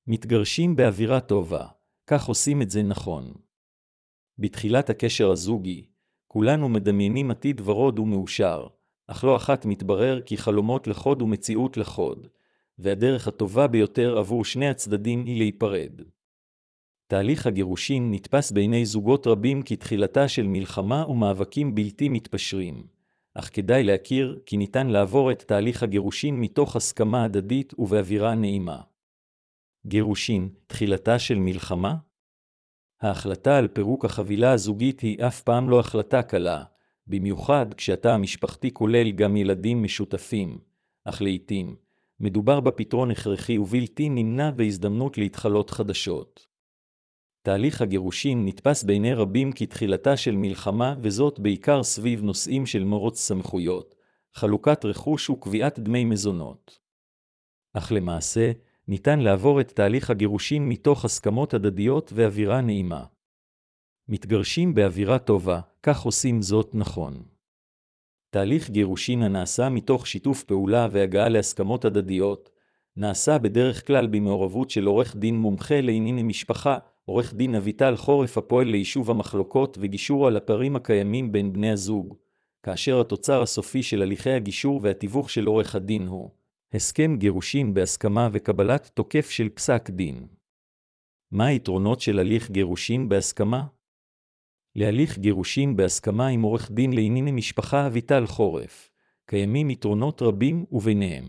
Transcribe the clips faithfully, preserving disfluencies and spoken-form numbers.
מתגרשים באווירה טובה, כך עושים את זה נכון. בתחילת הקשר הזוגי, כולנו מדמיינים עתיד ורוד ומאושר, אך לא אחת מתברר כי חלומות לחוד ומציאות לחוד, והדרך הטובה ביותר עבור שני הצדדים היא להיפרד. תהליך הגירושין נתפס בעיני זוגות רבים כתחילתה של מלחמה ומאבקים בלתי מתפשרים, אך כדאי להכיר כי ניתן לעבור את תהליך הגירושין מתוך הסכמה הדדית ובאווירה נעימה. גירושין, תחילתה של מלחמה? ההחלטה על פירוק החבילה הזוגית היא אף פעם לא החלטה קלה, במיוחד כשהתא המשפחתי כולל גם ילדים משותפים, אך לעתים מדובר בפתרון הכרחי ובלתי נמנע והזדמנות להתחלות חדשות. תהליך הגירושין נתפס בעיני רבים כתחילתה של מלחמה, וזאת בעיקר סביב נושאים של מרוץ סמכויות, חלוקת רכוש וקביעת דמי מזונות. אך למעשה, ניתן לעבור את תהליך הגירושין מתוך הסכמות הדדיות ואווירה נעימה. מתגרשים באווירה טובה, כך עושים זאת נכון. תהליך גירושין הנעשה מתוך שיתוף פעולה והגעה להסכמות הדדיות, נעשה בדרך כלל במעורבות של עורך דין מומחה לענייני משפחה, עורך דין אביטל חורף הפועל ליישוב המחלוקות וגישור על הפערים הקיימים בין בני הזוג, כאשר התוצר הסופי של הליכי הגישור והתיווך של עורך הדין הוא הסכם גירושין בהסכמה וקבלת תוקף של פסק דין. מה היתרונות של הליך גירושין בהסכמה? להליך גירושין בהסכמה עם עורך דין לענייני משפחה אביטל חורף, קיימים יתרונות רבים וביניהם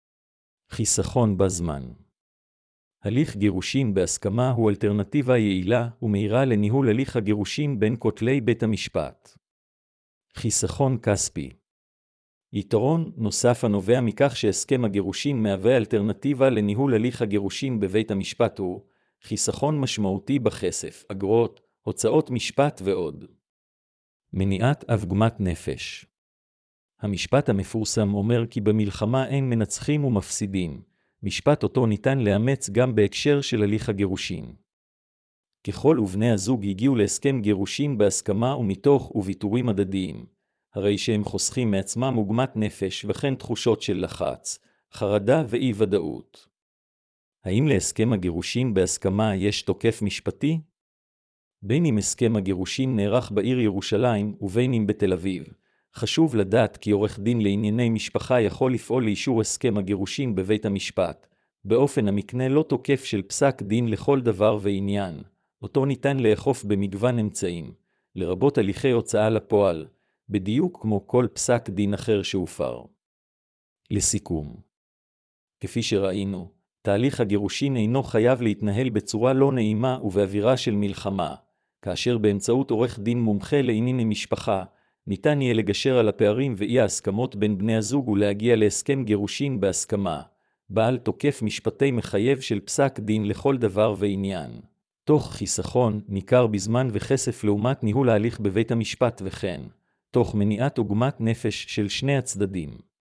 חיסכון בזמן. הליך גירושין בהסכמה הוא אלטרנטיבה יעילה ומהירה לניהול הליך הגירושין בין כותלי בית המשפט. חיסכון כספי. יתרון נוסף הנובע מכך שהסכם הגירושין מהווה אלטרנטיבה לניהול הליך הגירושין בבית המשפט הוא חיסכון משמעותי בכסף, אגרות, הוצאות משפט ועוד. מניעת עוגמת נפש. המשפט המפורסם אומר כי במלחמה אין מנצחים ומפסידים, משפט אותו ניתן לאמץ גם בהקשר של הליך הגירושין. ככל ובני הזוג הגיעו להסכם גירושין בהסכמה ומתוך וויתורים הדדיים, הרי שהם חוסכים מעצמם עוגמת נפש וכן תחושות של לחץ, חרדה ואי ודאות. האם להסכם הגירושין בהסכמה יש תוקף משפטי? בין אם הסכם הגירושין נערך בעיר ירושלים ובין אם בתל אביב, חשוב לדעת כי עורך דין לענייני משפחה יכול לפעול לאישור הסכם הגירושין בבית המשפט, באופן המקנה לא תוקף של פסק דין לכל דבר ועניין, אותו ניתן לאכוף במגוון אמצעים, לרבות הליכי הוצאה לפועל, בדיוק כמו כל פסק דין אחר שהופר. לסיכום, כפי שראינו, תהליך הגירושין אינו חייב להתנהל בצורה לא נעימה ובאווירה של מלחמה, כאשר באמצעות עורך דין מומחה לענייני משפחה, ניתן יהיה לגשר על הפערים ואי ההסכמות בין בני הזוג ולהגיע להסכם גירושין בהסכמה, בעל תוקף משפטי מחייב של פסק דין לכל דבר ועניין, תוך חיסכון ניכר בזמן וכסף לעומת ניהול ההליך בבית המשפט וכן, תוך מניעת עוגמת נפש של שני הצדדים.